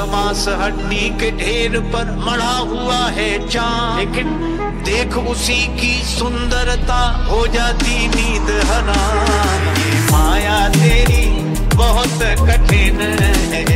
मांस हड्डी के ढेर पर मढ़ा हुआ है चांद, लेकिन देख उसी की सुंदरता हो जाती नींद हराम। ये माया तेरी बहुत कठिन है।